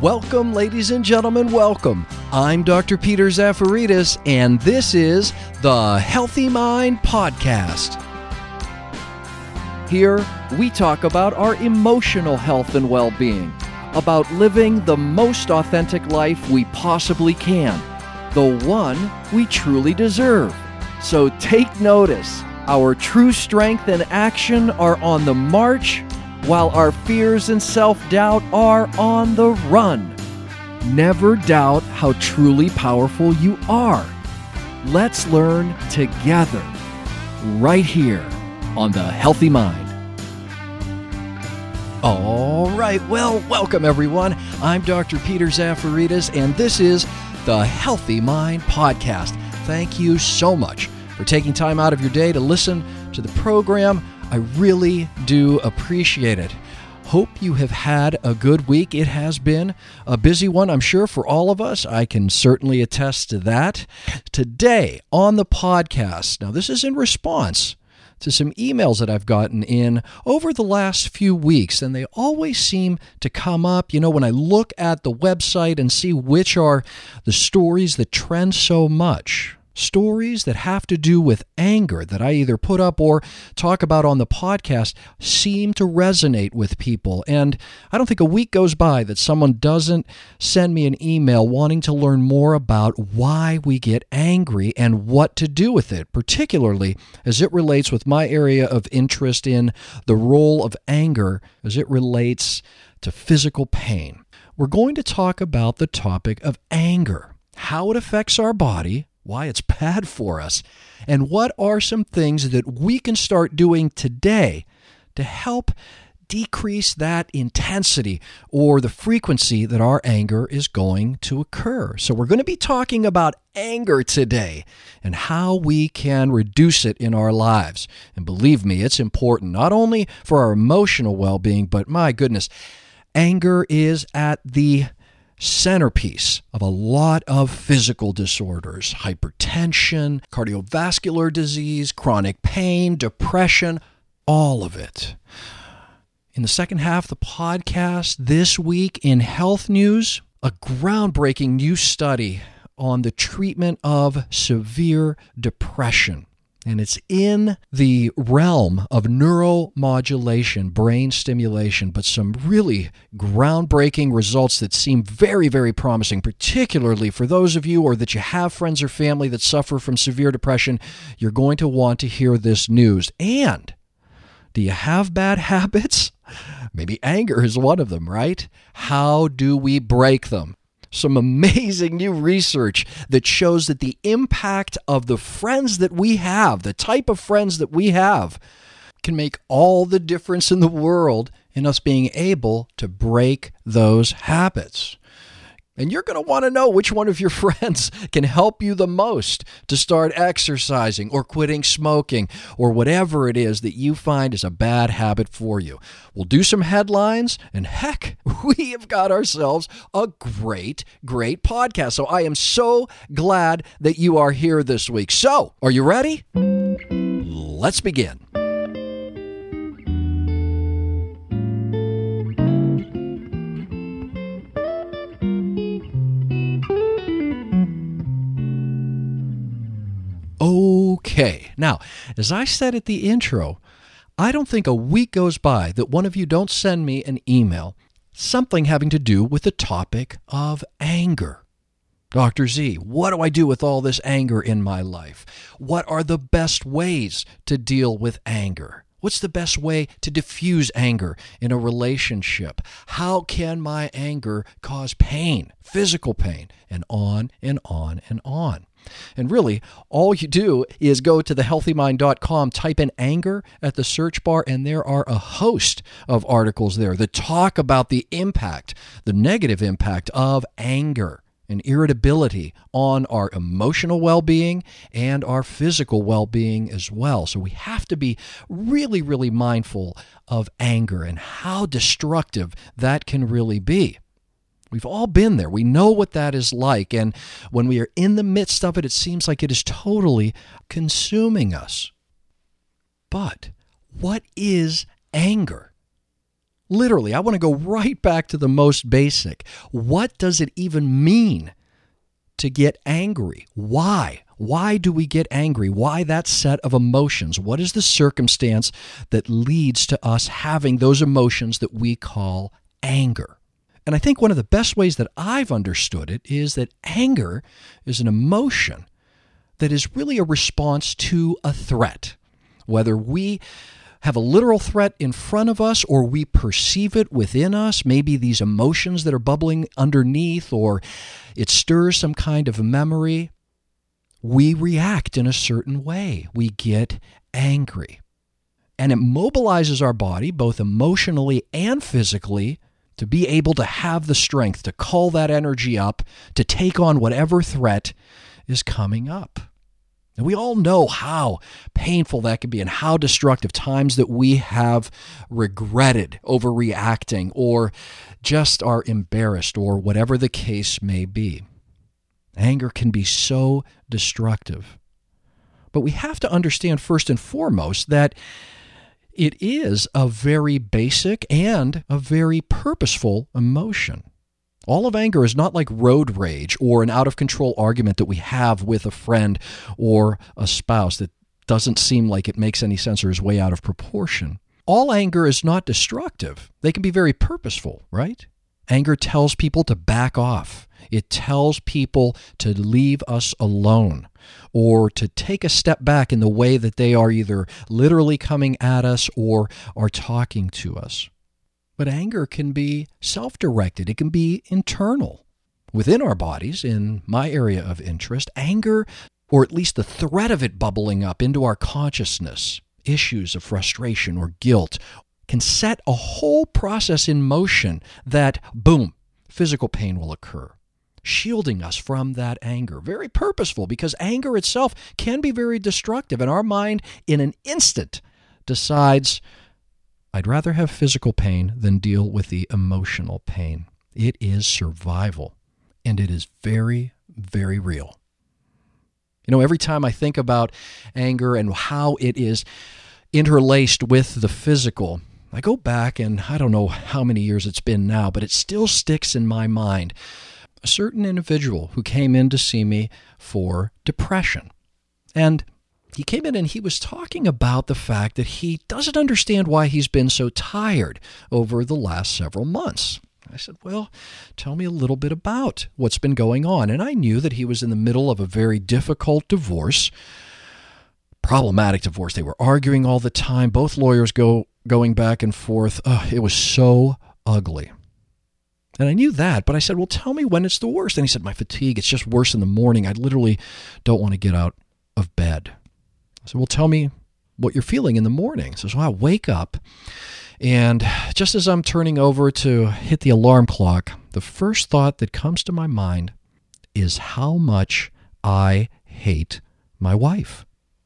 Welcome, ladies and gentlemen, welcome. I'm Dr. Peter Zafaridis, and this is the Healthy Mind Podcast. Here, we talk about our emotional health and well-being, about living the most authentic life we possibly can, the one we truly deserve. So take notice. Our true strength and action are on the march, while our fears and self-doubt are on the run. Never doubt how truly powerful you are. Let's learn together, right here on The Healthy Mind. All right, well, welcome everyone. I'm Dr. Peter Zafaridis, and this is The Healthy Mind Podcast. Thank you so much for taking time out of your day to listen to the program. I really do appreciate it. Hope you have had a good week. It has been a busy one, I'm sure, for all of us. I can certainly attest to that. Today on the podcast, now this is in response to some emails that I've gotten in over the last few weeks, and they always seem to come up, when I look at the website and see which are the stories that trend so much. Stories that have to do with anger that I either put up or talk about on the podcast seem to resonate with people. And I don't think a week goes by that someone doesn't send me an email wanting to learn more about why we get angry and what to do with it, particularly as it relates with my area of interest in the role of anger as it relates to physical pain. We're going to talk about the topic of anger, how it affects our body, why it's bad for us, and what are some things that we can start doing today to help decrease that intensity or the frequency that our anger is going to occur. So we're going to be talking about anger today and how we can reduce it in our lives. And believe me, it's important not only for our emotional well-being, but my goodness, anger is at the centerpiece of a lot of physical disorders: hypertension, cardiovascular disease, chronic pain, depression, all of it. In the second half of the podcast this week in health news, a groundbreaking new study on the treatment of severe depression. And it's in the realm of neuromodulation, brain stimulation, but some really groundbreaking results that seem very, very promising, particularly for those of you or that you have friends or family that suffer from severe depression. You're going to want to hear this news. And do you have bad habits? Maybe anger is one of them, right? How do we break them? Some amazing new research that shows that the impact of the friends that we have, the type of friends that we have, can make all the difference in the world in us being able to break those habits. And you're going to want to know which one of your friends can help you the most to start exercising or quitting smoking or whatever it is that you find is a bad habit for you. We'll do some headlines, and heck, we have got ourselves a great, great podcast. So I am so glad that you are here this week. So, are you ready? Let's begin. Okay, now, as I said at the intro, I don't think a week goes by that one of you don't send me an email, something having to do with the topic of anger. Dr. Z, what do I do with all this anger in my life? What are the best ways to deal with anger? What's the best way to diffuse anger in a relationship? How can my anger cause pain, physical pain, and on and on and on? And really, all you do is go to thehealthymind.com, type in anger at the search bar, and there are a host of articles there that talk about the impact, the negative impact of anger and irritability on our emotional well-being and our physical well-being as well. So we have to be really, really mindful of anger and how destructive that can really be. We've all been there. We know what that is like. And when we are in the midst of it, it seems like it is totally consuming us. But what is anger? Literally, I want to go right back to the most basic. What does it even mean to get angry? Why? Why do we get angry? Why that set of emotions? What is the circumstance that leads to us having those emotions that we call anger? And I think one of the best ways that I've understood it is that anger is an emotion that is really a response to a threat. Whether we have a literal threat in front of us or we perceive it within us, maybe these emotions that are bubbling underneath, or it stirs some kind of memory, we react in a certain way. We get angry. And it mobilizes our body, both emotionally and physically, to be able to have the strength to call that energy up, to take on whatever threat is coming up. And we all know how painful that can be and how destructive times that we have regretted overreacting or just are embarrassed or whatever the case may be. Anger can be so destructive. But we have to understand first and foremost that it is a very basic and a very purposeful emotion. All of anger is not like road rage or an out-of-control argument that we have with a friend or a spouse that doesn't seem like it makes any sense or is way out of proportion. All anger is not destructive. They can be very purposeful, right? Anger tells people to back off. It tells people to leave us alone or to take a step back in the way that they are either literally coming at us or are talking to us. But anger can be self-directed. It can be internal. Within our bodies, in my area of interest, anger, or at least the threat of it bubbling up into our consciousness, issues of frustration or guilt, can set a whole process in motion that, boom, physical pain will occur, shielding us from that anger. Very purposeful, because anger itself can be very destructive, and our mind in an instant decides, I'd rather have physical pain than deal with the emotional pain. It is survival, and it is very, very real. You know, every time I think about anger and how it is interlaced with the physical, I go back, and I don't know how many years it's been now, but it still sticks in my mind. A certain individual who came in to see me for depression. And he came in and he was talking about the fact that he doesn't understand why he's been so tired over the last several months. I said, well, tell me a little bit about what's been going on. And I knew that he was in the middle of a very difficult divorce, problematic divorce. They were arguing all the time, both lawyers going back and forth. It was so ugly. And I knew that, but I said, well, tell me when it's the worst. And he said, my fatigue, it's just worse in the morning. I literally don't want to get out of bed. I said, well, tell me what you're feeling in the morning. He says, well, I wake up, and just as I'm turning over to hit the alarm clock, the first thought that comes to my mind is how much I hate my wife.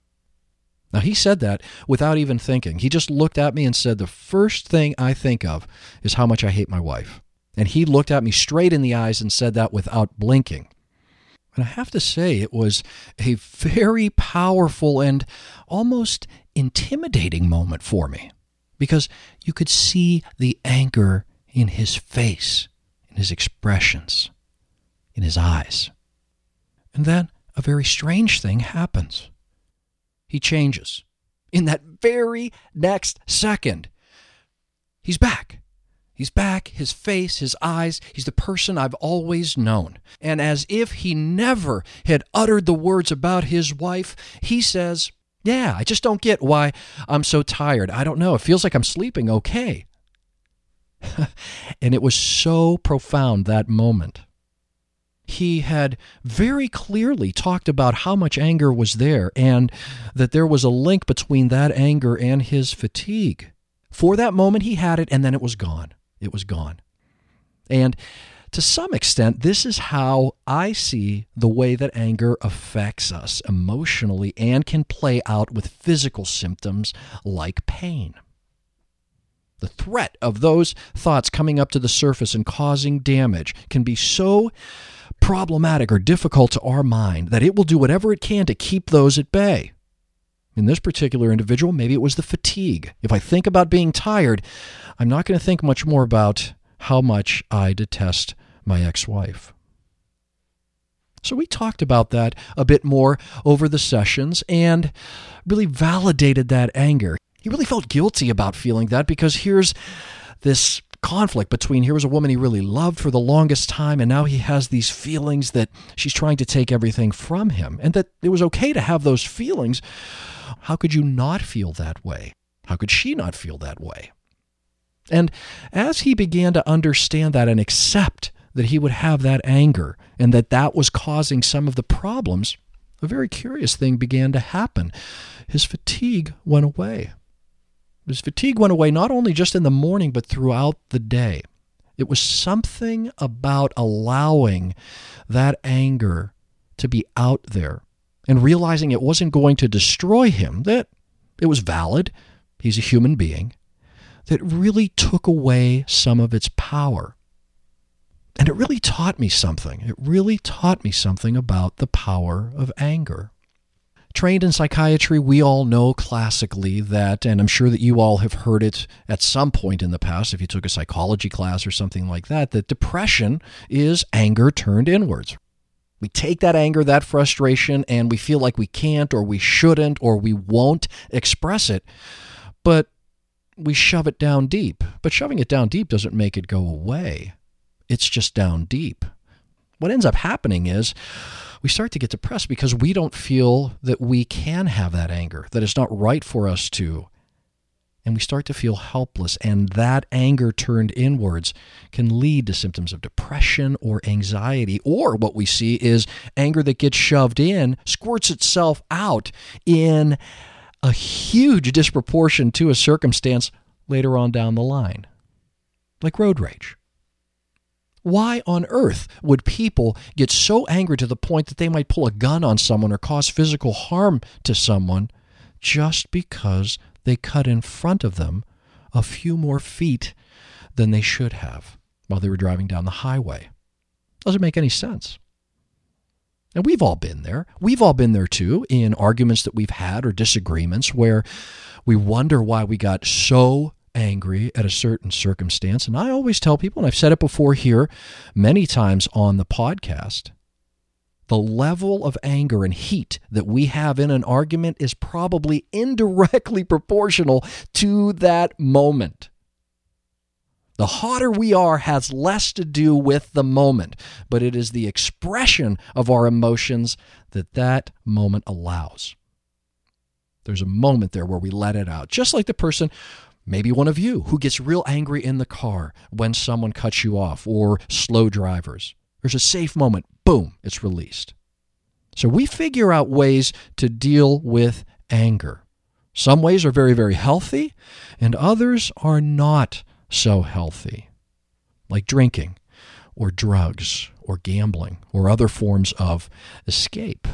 Now, he said that without even thinking. He just looked at me and said, the first thing I think of is how much I hate my wife. And he looked at me straight in the eyes and said that without blinking. And I have to say, it was a very powerful and almost intimidating moment for me, because you could see the anger in his face, in his expressions, in his eyes. And then a very strange thing happens. He changes. In that very next second, he's back. He's back, his face, his eyes. He's the person I've always known. And as if he never had uttered the words about his wife, he says, yeah, I just don't get why I'm so tired. I don't know. It feels like I'm sleeping okay. And it was so profound, that moment. He had very clearly talked about how much anger was there and that there was a link between that anger and his fatigue. For that moment, he had it, and then it was gone. It was gone. And to some extent, this is how I see the way that anger affects us emotionally and can play out with physical symptoms like pain. The threat of those thoughts coming up to the surface and causing damage can be so problematic or difficult to our mind that it will do whatever it can to keep those at bay. In this particular individual, maybe it was the fatigue. If I think about being tired, I'm not going to think much more about how much I detest my ex-wife. So we talked about that a bit more over the sessions and really validated that anger. He really felt guilty about feeling that because here's this conflict between here was a woman he really loved for the longest time, and now he has these feelings that she's trying to take everything from him, and that it was okay to have those feelings. How could you not feel that way? How could she not feel that way? And as he began to understand that and accept that he would have that anger and that that was causing some of the problems, a very curious thing began to happen. His fatigue went away. His fatigue went away not only just in the morning, but throughout the day. It was something about allowing that anger to be out there and realizing it wasn't going to destroy him, that it was valid, he's a human being, that really took away some of its power. And it really taught me something. It really taught me something about the power of anger. Trained in psychiatry, we all know classically that, and I'm sure that you all have heard it at some point in the past, if you took a psychology class or something like that depression is anger turned inwards. We take that anger, that frustration, and we feel like we can't or we shouldn't or we won't express it, but we shove it down deep. But shoving it down deep doesn't make it go away. It's just down deep. What ends up happening is we start to get depressed because we don't feel that we can have that anger, that it's not right for us to. And we start to feel helpless, and that anger turned inwards can lead to symptoms of depression or anxiety, or what we see is anger that gets shoved in, squirts itself out in a huge disproportion to a circumstance later on down the line, like road rage. Why on earth would people get so angry to the point that they might pull a gun on someone or cause physical harm to someone just because they cut in front of them a few more feet than they should have while they were driving down the highway? Doesn't make any sense. And we've all been there. We've all been there too in arguments that we've had or disagreements where we wonder why we got so angry at a certain circumstance. And I always tell people, and I've said it before here many times on the podcast, the level of anger and heat that we have in an argument is probably indirectly proportional to that moment. The hotter we are has less to do with the moment, but it is the expression of our emotions that moment allows. There's a moment there where we let it out, just like the person, maybe one of you, who gets real angry in the car when someone cuts you off or slow drivers. There's a safe moment. Boom, it's released. So we figure out ways to deal with anger. Some ways are very, very healthy, and others are not so healthy, like drinking or drugs or gambling or other forms of escape.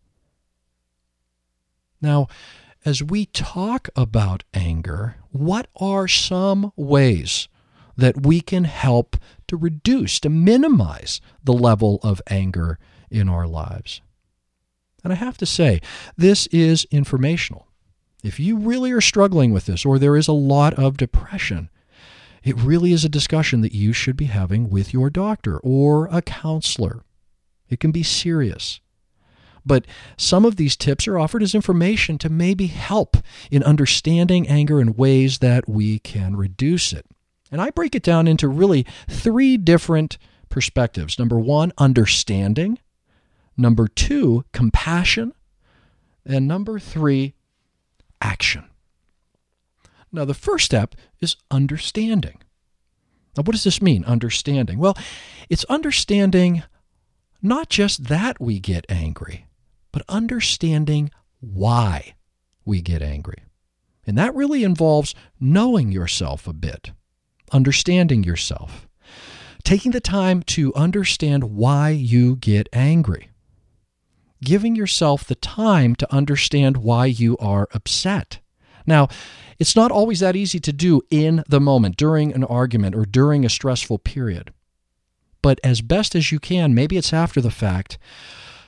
Now, as we talk about anger, what are some ways that we can help to reduce, to minimize the level of anger in our lives? And I have to say, this is informational. If you really are struggling with this, or there is a lot of depression, it really is a discussion that you should be having with your doctor or a counselor. It can be serious. But some of these tips are offered as information to maybe help in understanding anger in ways that we can reduce it. And I break it down into really 3 different perspectives. Number 1, understanding. Number 2, compassion. And number 3, action. Now, the first step is understanding. Now, what does this mean, understanding? Well, it's understanding not just that we get angry, but understanding why we get angry. And that really involves knowing yourself a bit, understanding yourself, taking the time to understand why you get angry, giving yourself the time to understand why you are upset. Now, it's not always that easy to do in the moment, during an argument or during a stressful period. But as best as you can, maybe it's after the fact,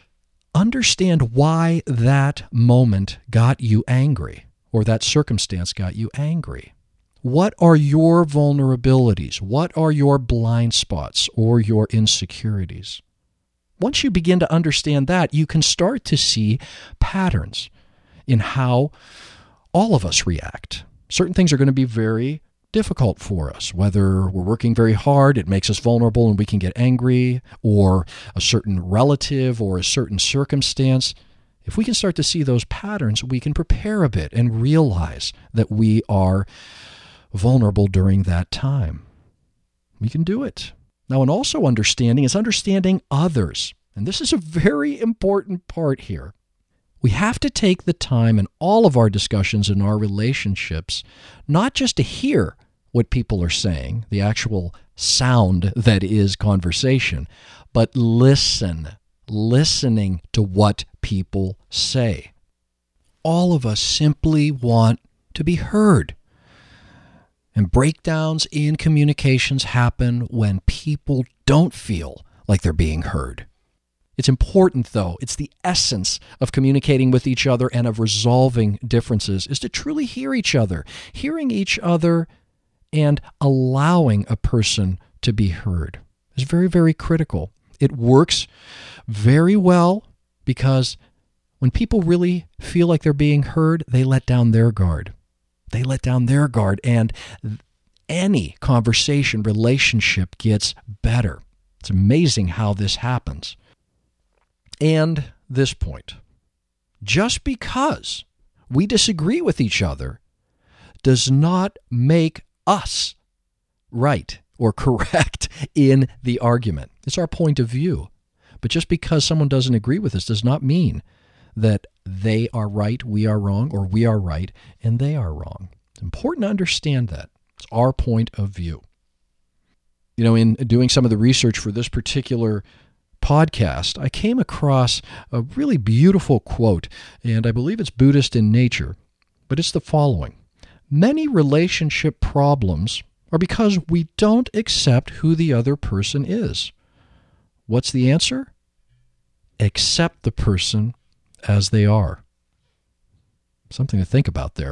understand why that moment got you angry or that circumstance got you angry. What are your vulnerabilities? What are your blind spots or your insecurities? Once you begin to understand that, you can start to see patterns in how all of us react. Certain things are going to be very difficult for us. Whether we're working very hard, it makes us vulnerable and we can get angry, or a certain relative or a certain circumstance. If we can start to see those patterns, we can prepare a bit and realize that we are vulnerable during that time. We can do it. Now, and also understanding is understanding others. And this is a very important part here. We have to take the time in all of our discussions in our relationships, not just to hear what people are saying, the actual sound that is conversation, but listening to what people say. All of us simply want to be heard. And breakdowns in communications happen when people don't feel like they're being heard. It's important, though. It's the essence of communicating with each other and of resolving differences is to truly hear each other. Hearing each other and allowing a person to be heard is very, very critical. It works very well because when people really feel like they're being heard, they let down their guard. They let down their guard, and any conversation, relationship gets better. It's amazing how this happens. And this point, just because we disagree with each other does not make us right or correct in the argument. It's our point of view. But just because someone doesn't agree with us does not mean that they are right, we are wrong, or we are right and they are wrong. It's important to understand that. It's our point of view. You know, in doing some of the research for this particular podcast, I came across a really beautiful quote, and I believe it's Buddhist in nature, but it's the following. Many relationship problems are because we don't accept who the other person is. What's the answer? Accept the person as they are. Something to think about there.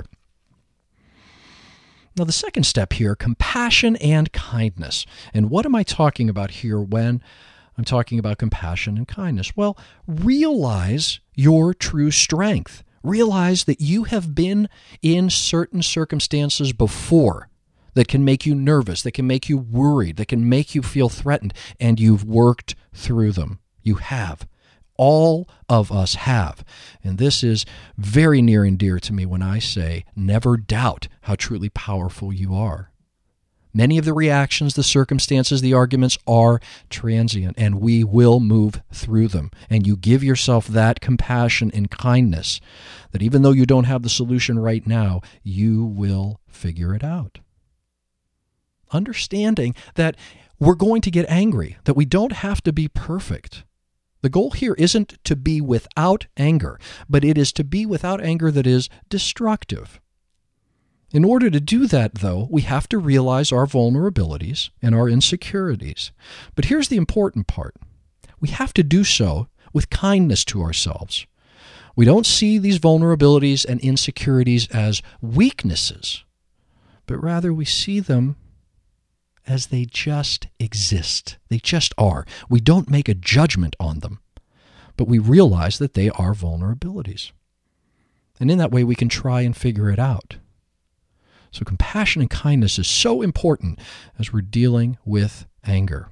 Now, the second step here, compassion and kindness. And what am I talking about here when I'm talking about compassion and kindness? Well, realize your true strength. Realize that you have been in certain circumstances before that can make you nervous, that can make you worried, that can make you feel threatened, and you've worked through them. You have. All of us have. And this is very near and dear to me when I say, never doubt how truly powerful you are. Many of the reactions, the circumstances, the arguments are transient, and we will move through them. And you give yourself that compassion and kindness that even though you don't have the solution right now, you will figure it out. Understanding that we're going to get angry, that we don't have to be perfect. The goal here isn't to be without anger, but it is to be without anger that is destructive. In order to do that, though, we have to realize our vulnerabilities and our insecurities. But here's the important part. We have to do so with kindness to ourselves. We don't see these vulnerabilities and insecurities as weaknesses, but rather we see them as they just exist. They just are. We don't make a judgment on them, but we realize that they are vulnerabilities. And in that way, we can try and figure it out. So compassion and kindness is so important as we're dealing with anger.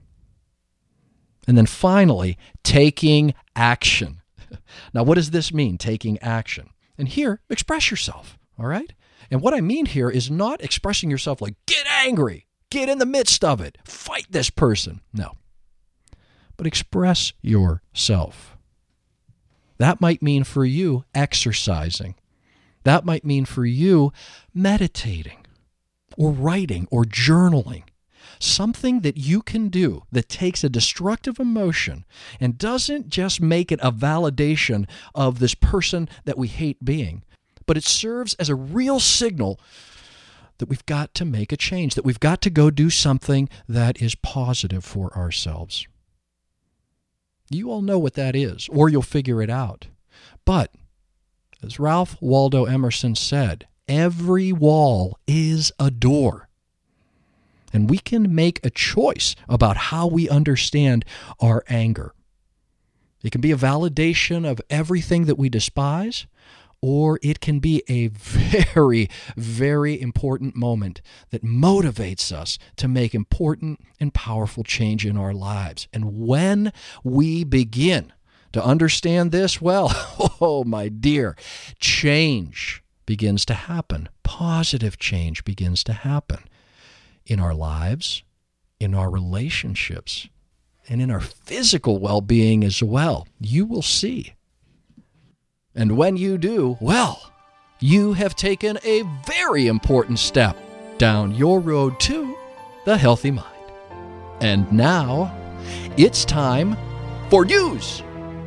And then finally, taking action. Now, what does this mean, taking action? And here, express yourself, all right? And what I mean here is not expressing yourself like, get angry, get in the midst of it, fight this person. No. But express yourself. That might mean for you exercising. That might mean for you meditating or writing or journaling. Something that you can do that takes a destructive emotion and doesn't just make it a validation of this person that we hate being, but it serves as a real signal that we've got to make a change, that we've got to go do something that is positive for ourselves. You all know what that is, or you'll figure it out. But, as Ralph Waldo Emerson said, every wall is a door. And we can make a choice about how we understand our anger. It can be a validation of everything that we despise, or it can be a very, very important moment that motivates us to make important and powerful change in our lives. And when we begin to understand this, well, oh my dear, change begins to happen. Positive change begins to happen in our lives, in our relationships, and in our physical well-being as well. You will see. And when you do, well, you have taken a very important step down your road to the healthy mind. And now, it's time for news.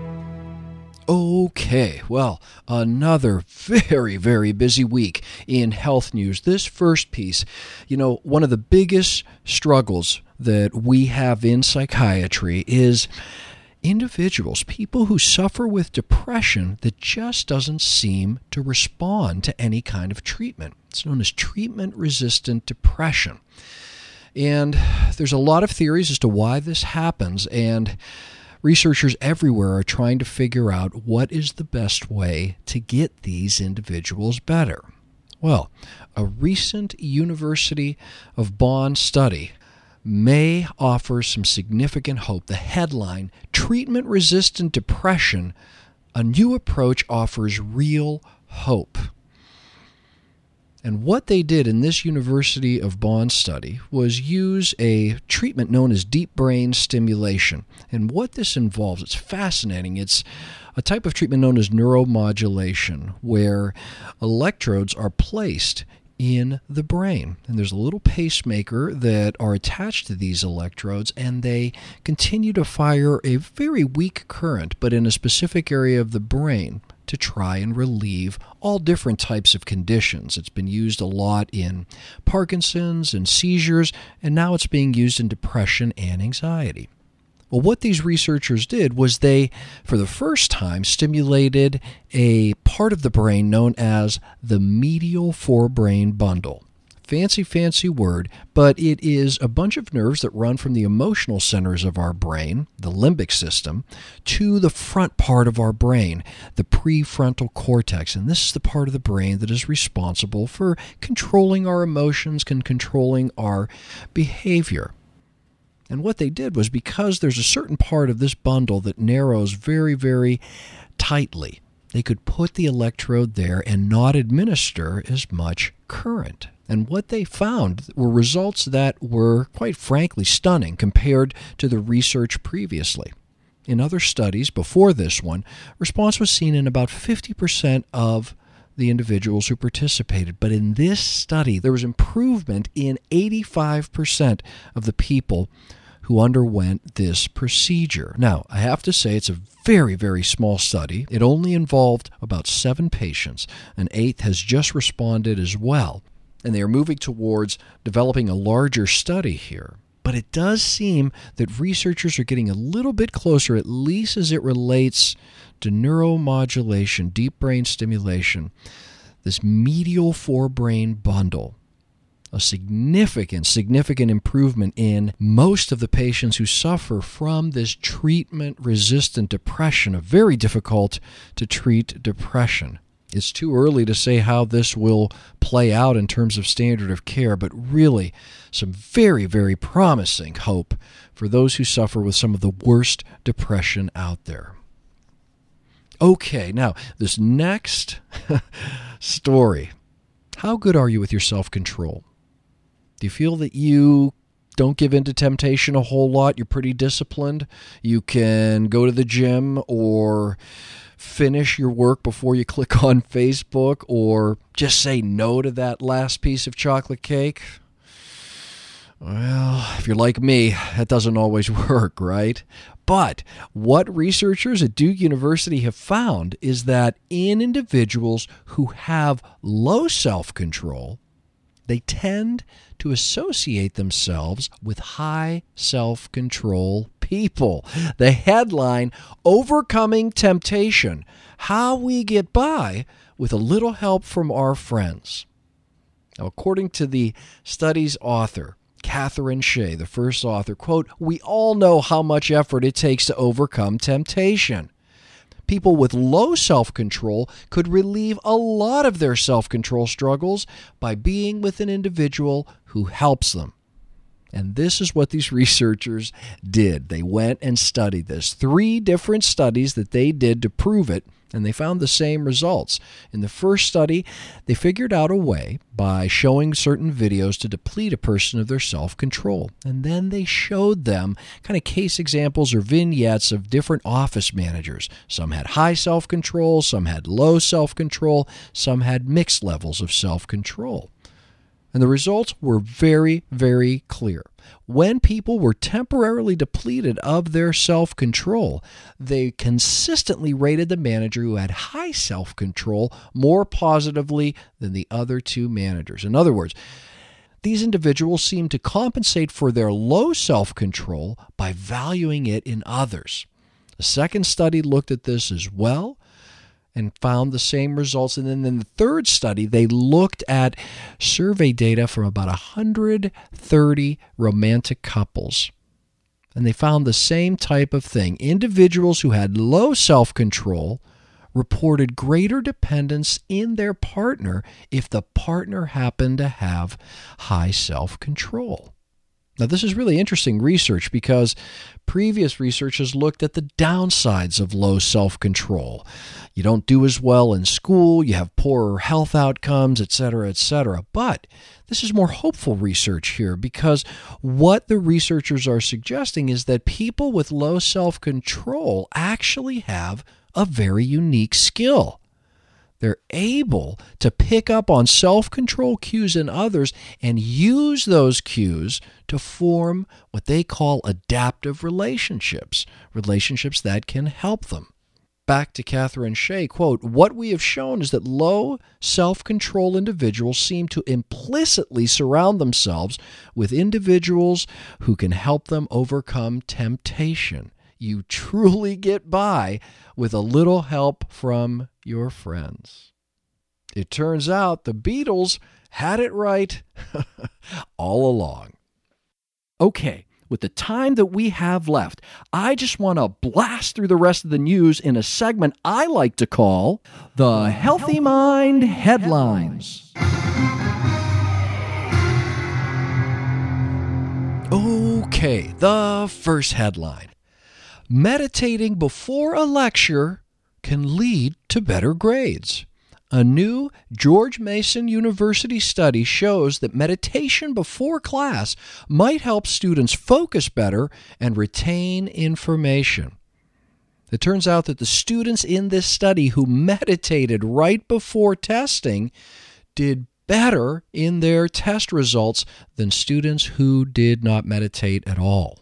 Okay, well, another very, very busy week in health news. This first piece, one of the biggest struggles that we have in psychiatry is individuals, people who suffer with depression that just doesn't seem to respond to any kind of treatment. It's known as treatment-resistant depression. And there's a lot of theories as to why this happens, and researchers everywhere are trying to figure out what is the best way to get these individuals better. Well, a recent University of Bonn study may offer some significant hope. The headline, Treatment-Resistant Depression, a new approach offers real hope. And what they did in this University of Bonn study was use a treatment known as deep brain stimulation. And what this involves, it's fascinating. It's a type of treatment known as neuromodulation, where electrodes are placed in the brain. And there's a little pacemaker that are attached to these electrodes, and they continue to fire a very weak current, but in a specific area of the brain to try and relieve all different types of conditions. It's been used a lot in Parkinson's and seizures, and now it's being used in depression and anxiety. Well, what these researchers did was they, for the first time, stimulated a part of the brain known as the medial forebrain bundle. Fancy word, but it is a bunch of nerves that run from the emotional centers of our brain, the limbic system, to the front part of our brain, the prefrontal cortex. And this is the part of the brain that is responsible for controlling our emotions and controlling our behavior. And what they did was, because there's a certain part of this bundle that narrows very, very tightly, they could put the electrode there and not administer as much current. And what they found were results that were, quite frankly, stunning compared to the research previously. In other studies before this one, response was seen in about 50% of the individuals who participated. But in this study, there was improvement in 85% of the people who underwent this procedure. Now, I have to say it's a very, very small study. It only involved about 7 patients. An 8th has just responded as well. And they are moving towards developing a larger study here. But it does seem that researchers are getting a little bit closer, at least as it relates to neuromodulation, deep brain stimulation, this medial forebrain bundle. A significant improvement in most of the patients who suffer from this treatment-resistant depression, a very difficult to treat depression. It's too early to say how this will play out in terms of standard of care, but really some very, very promising hope for those who suffer with some of the worst depression out there. Okay, now this next story. How good are you with your self-control? Do you feel that you don't give in to temptation a whole lot? You're pretty disciplined? You can go to the gym or finish your work before you click on Facebook, or just say no to that last piece of chocolate cake? Well, if you're like me, that doesn't always work, right? But what researchers at Duke University have found is that in individuals who have low self-control, they tend to associate themselves with high self-control people. The headline, Overcoming Temptation, How We Get By with a Little Help from Our Friends. Now, according to the study's author, Catherine Shea, the first author, quote, "We all know how much effort it takes to overcome temptation. People with low self-control could relieve a lot of their self-control struggles by being with an individual who helps them." And this is what these researchers did. They went and studied this. 3 different studies that they did to prove it, and they found the same results. In the first study, they figured out a way by showing certain videos to deplete a person of their self-control. And then they showed them kind of case examples or vignettes of different office managers. Some had high self-control, some had low self-control, some had mixed levels of self-control. And the results were very, very clear. When people were temporarily depleted of their self-control, they consistently rated the manager who had high self-control more positively than the other 2 managers. In other words, these individuals seemed to compensate for their low self-control by valuing it in others. The second study looked at this as well and found the same results. And then in the third study, they looked at survey data from about 130 romantic couples. And they found the same type of thing. Individuals who had low self-control reported greater dependence in their partner if the partner happened to have high self-control. Now, this is really interesting research because previous research has looked at the downsides of low self-control. You don't do as well in school, you have poorer health outcomes, etc., etc. But this is more hopeful research here because what the researchers are suggesting is that people with low self-control actually have a very unique skill. They're able to pick up on self-control cues in others and use those cues to form what they call adaptive relationships, relationships that can help them. Back to Catherine Shea, quote, "What we have shown is that low self-control individuals seem to implicitly surround themselves with individuals who can help them overcome temptation. You truly get by with a little help from your friends." It turns out the Beatles had it right all along. Okay, with the time that we have left, I just want to blast through the rest of the news in a segment I like to call the Healthy Mind Headlines. Okay, the first headline. Meditating before a lecture can lead to better grades. A new George Mason University study shows that meditation before class might help students focus better and retain information. It turns out that the students in this study who meditated right before testing did better in their test results than students who did not meditate at all.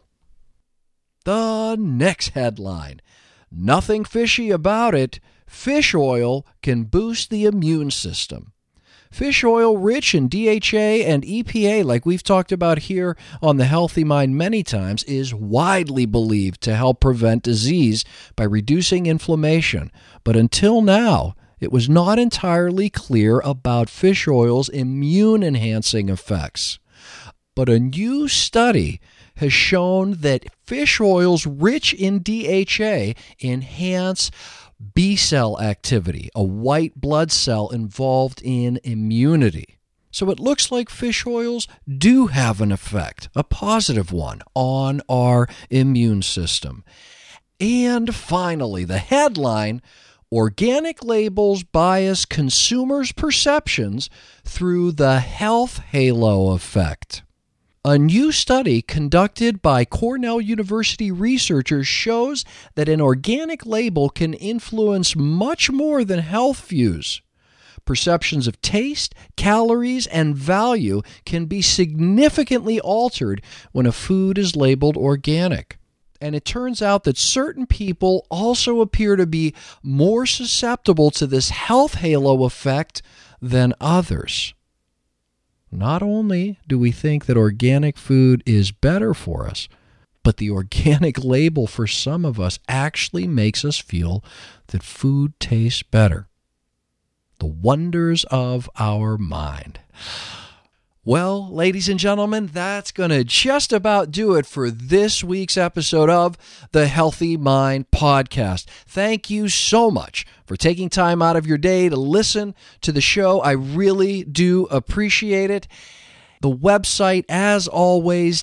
The next headline, nothing fishy about it. Fish oil can boost the immune system. Fish oil rich in DHA and EPA, like we've talked about here on The Healthy Mind many times, is widely believed to help prevent disease by reducing inflammation. But until now, it was not entirely clear about fish oil's immune-enhancing effects. But a new study has shown that fish oils rich in DHA enhance B-cell activity, a white blood cell involved in immunity. So it looks like fish oils do have an effect, a positive one, on our immune system. And finally, the headline, organic labels bias consumers' perceptions through the health halo effect. A new study conducted by Cornell University researchers shows that an organic label can influence much more than health views. Perceptions of taste, calories, and value can be significantly altered when a food is labeled organic. And it turns out that certain people also appear to be more susceptible to this health halo effect than others. Not only do we think that organic food is better for us, But the organic label for some of us actually makes us feel that food tastes better. The wonders of our mind. Well, ladies and gentlemen, that's going to just about do it for this week's episode of the Healthy Mind Podcast. Thank you so much for taking time out of your day to listen to the show. I really do appreciate it. The website, as always,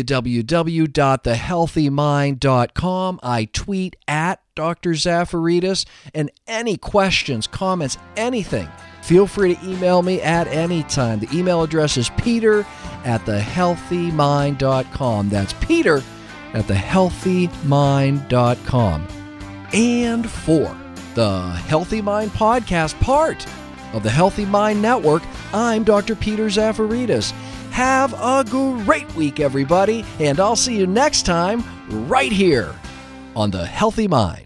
www.thehealthymind.com. I tweet at Dr. Zafaridis, and any questions, comments, anything, feel free to email me at any time. The email address is peter@thehealthymind.com. That's peter@thehealthymind.com. And for the Healthy Mind Podcast, part of the Healthy Mind Network, I'm Dr. Peter Zafaridis. Have a great week, everybody, and I'll see you next time right here on the Healthy Mind.